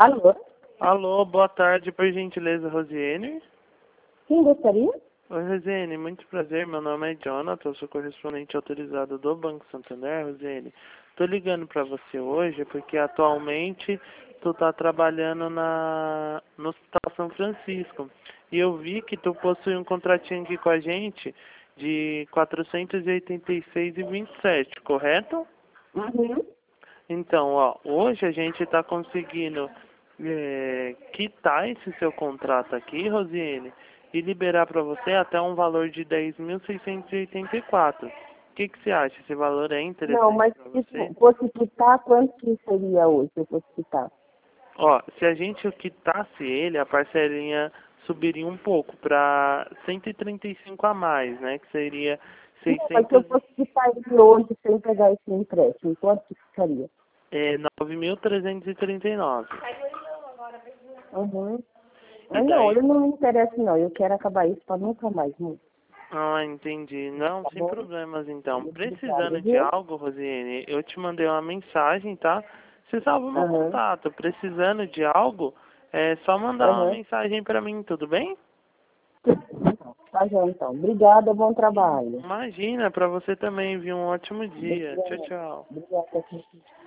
Alô? Alô, boa tarde, por gentileza, Rosiane. Quem gostaria? Oi, Rosiane, muito prazer, meu nome é Jonathan, eu sou correspondente autorizado do Banco Santander, Rosiane. Tô ligando para você hoje porque atualmente tu tá trabalhando no Hospital São Francisco e eu vi que tu possui um contratinho aqui com a gente de 486,27, correto? Uhum. Então, ó, hoje a gente está conseguindo quitar esse seu contrato aqui, Rosiane, e liberar para você até um valor de 10.684. O que você acha? Esse valor é Não, interessante mas para você? se fosse quitar, quanto que seria hoje se eu fosse quitar? Ó, se a gente quitasse ele, a parcelinha subiria um pouco para 135 a mais, né? Que seria Não, mas se eu 600, fosse quitar ele hoje sem pegar esse empréstimo, quanto que ficaria? 9.339. Uhum. E Mas não, daí? eu não me interessa não, eu quero acabar isso para nunca mais, né? Ah, entendi. Não, Tá sem bom? problemas então. Obrigada, Precisando de viu? algo, Rosiane, eu te mandei uma mensagem, tá? Você salva o meu Aham, contato. Precisando de algo, é só mandar uma aham. mensagem pra mim, tudo bem? Tá já então. Obrigada, bom trabalho. Imagina, pra você também, viu? Um ótimo dia. Tchau, Obrigada. tchau. Obrigada.